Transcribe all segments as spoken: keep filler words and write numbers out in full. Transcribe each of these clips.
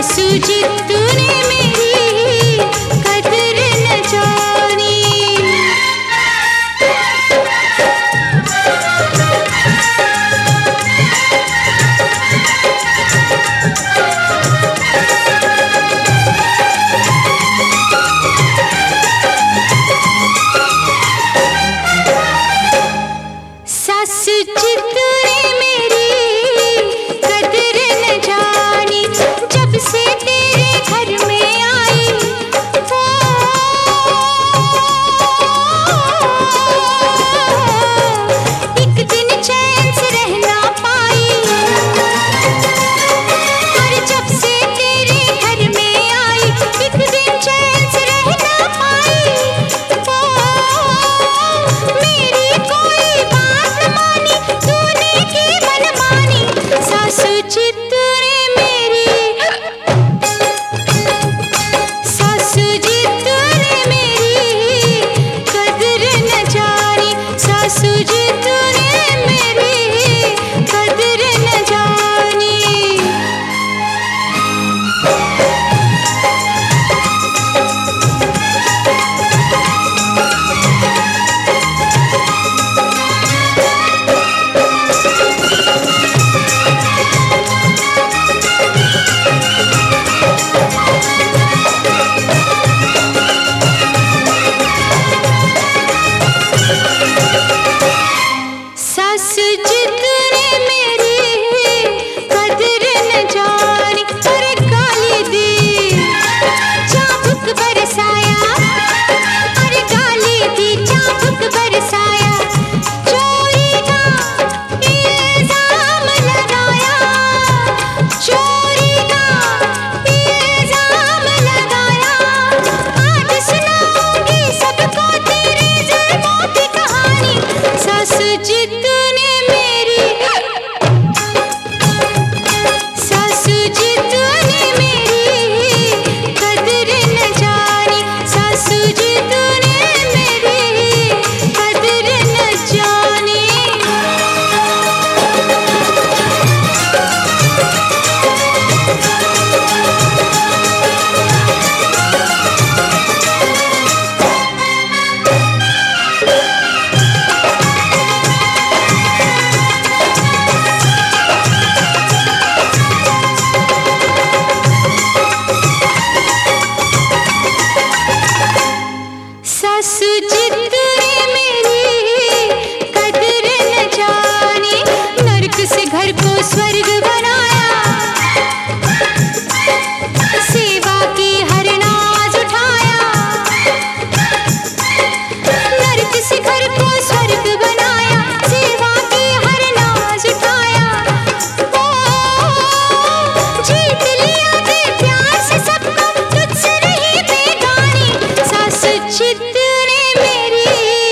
सासू जी तूने मेरी कदर न जानी। सासू जी तूने मेरी कदर न जानी, जब से तेरे घर में आई वो एक दिन चैन से रह ना पाई। और जब से तेरे घर में आई एक दिन चैन से रह ना पाई। वो मेरी कोई बात न मानी, तूने की मनमानी। सासू जी तूने मेरी, सासू जी तूने मेरी कदर न जानी। सासू जी तूने मेरी कदर न जानी। सासू जी तूने मेरी कदर न जानी। अरे गाली दी चाबुक बरसाया, अरे गाली दी चाबुक बरसाया। चोरी का इल्जाम लगाया, चोरी का इल्जाम लगाया। आज सुनाऊंगी सबको तेरे जुल्मों की कहानी। सासू जी तूने मेरी, सासू जी तूने मेरी कदर न जानी। सासू जी तूने मेरी कदर न जानी। सासू जी तूने मेरी कदर न जानी। नरक से घर को स्वर्ग बनाया, सेवा की हर नाज उठाया। नरक से घर को स्वर्ग बनाया, सेवा की हर नाज उठाया। ओ जीत लिया दे प्यार से सबको, तुझसे रही बेगानी। सासू जी तूने मेरी,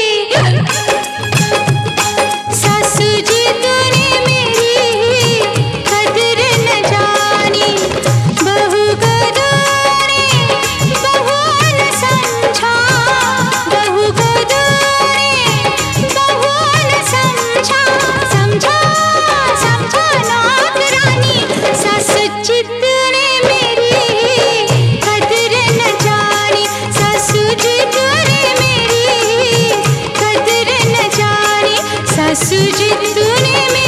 सासू जी तूने मेरी कदर न जानी। बहू को तूने बहू न समझा, बहू को तूने बहू न समझा। समझा समझा नौकरानी। सासू जी तूने मेरी कदर न जानी। सासू जी तूने मेरी कदर न जानी। सासू जी तूने मेरी